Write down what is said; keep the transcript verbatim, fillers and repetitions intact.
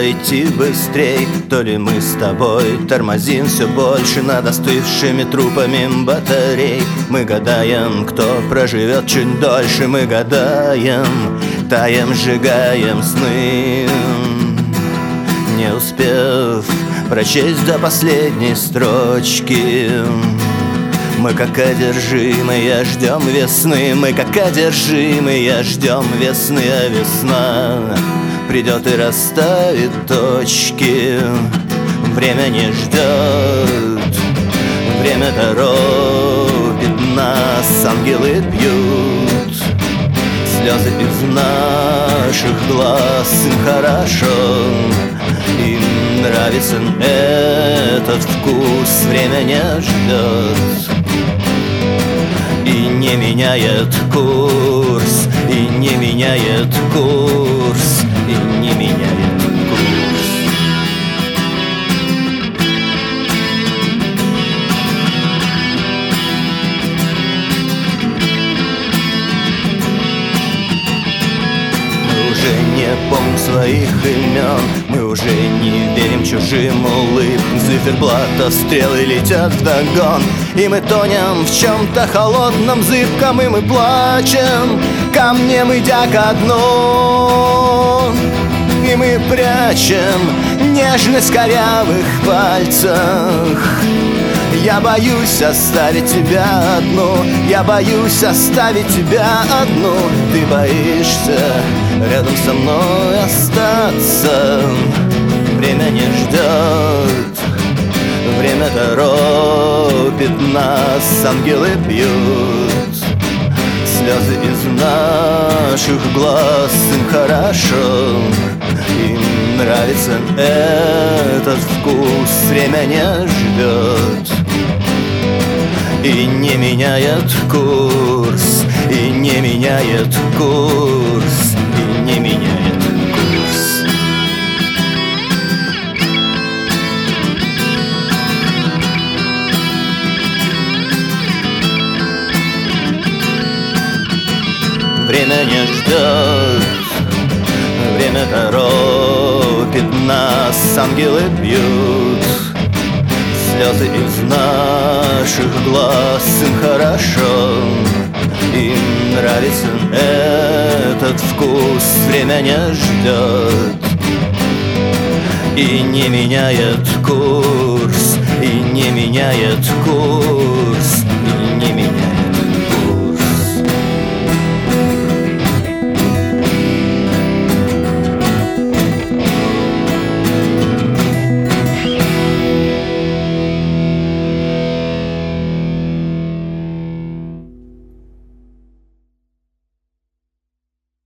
ли идти быстрей, то ли мы с тобой тормозим все больше над остывшими трупами батарей. Мы гадаем, кто проживет чуть дольше, мы гадаем, таем, сжигаем сны, не успев прочесть до последней строчки. Мы как одержимые ждем весны, мы как одержимые ждем весны, а весна придет и расставит точки. Время не ждет, время торопит нас, ангелы пьют слезы из наших глаз. Им хорошо, им нравится этот вкус. Время не ждет и не меняет курс, и не меняет курс, и не меняет курс. Мы уже не помним своих имен, мы уже не верим чужим улыбкам. Циферблата стрелы летят вдогон, и мы тонем в чем-то холодном, зыбком, и мы плачем камнем, идя ко дну. И мы прячем нежность в корявых пальцах. Я боюсь оставить тебя одну, я боюсь оставить тебя одну. Ты боишься рядом со мной остаться. Время не ждет, время торопит нас, ангелы пьют слезы из наших глаз. Им хорошо, им нравится этот вкус. Время не ждет и не меняет курс, и не меняет курс, и не меняет курс. Время не ждет, время торопит нас, ангелы бьют слезы из наших глаз. Им хорошо, им нравится этот вкус. Время не ждет и не меняет курс, и не меняет курс.